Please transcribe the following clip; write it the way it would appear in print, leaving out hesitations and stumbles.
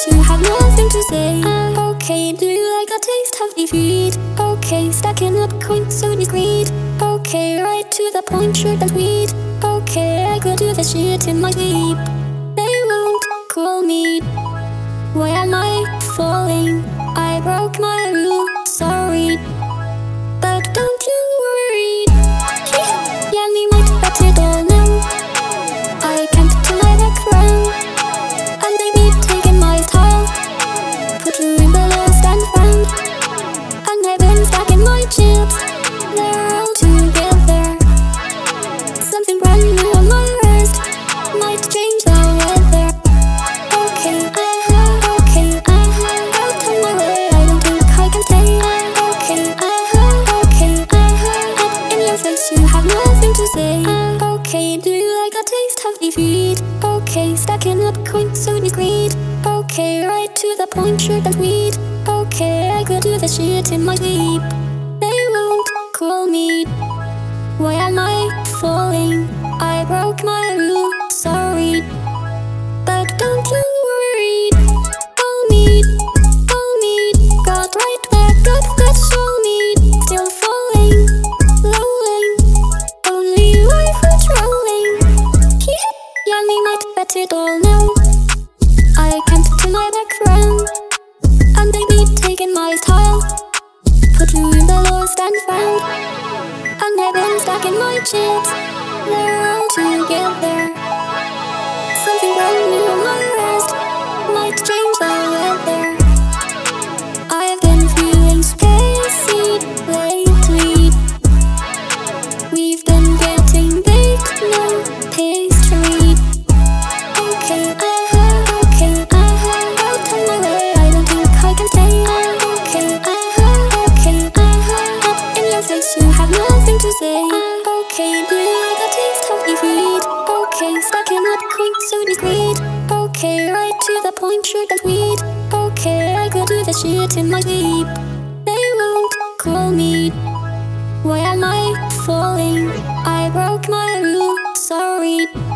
face, you have nothing to say. Okay, do you like the taste of defeat? Okay, stacking up coins so discreet. Okay, right to the point, short and sweet. Okay, I could do the shit in my sleep. They won't call me. Why am I falling? I broke my rule, sorry. But don't you worry. Yeah, me might bet it all now. I can't turn my back round. And they be taking my style. Put you in the lost and found. And I've been stacking my chips. They're all together. Something brand new on my wrist might change the weather. Okay, okay, out of my way, I don't think I can stay. Okay, okay, up in your face, you have nothing to say. Okay, do you like the taste of defeat? Okay, stacking up coins so discreet. Okay, right to the point, short and sweet. Okay, I could do the shit in my sleep. They won't call me. Why am I falling? I broke my rule, sorry. But don't you worry. All meet, got right back up, got soul meat. Still falling, lowing, only life patrolling. Yeah, me might bet it all now. I can't turn my back round. And they be taking my style. Put you in the lost and found. And I've been stacking my chips. They're all together. Something brand new on my wrist might change the weather. I've been feeling spacey lately. We've been getting baked, no pastry. Okay, okay, out of my way, I don't think I can stay. Okay, okay, up in your face, you have nothing to say. Okay, do you like the taste of defeat? Okay, stacking up coins so discreet. Okay, right to the point, short and sweet. Okay, I could do the shit in my sleep. They won't call me. Why am I falling? I broke my rule, sorry.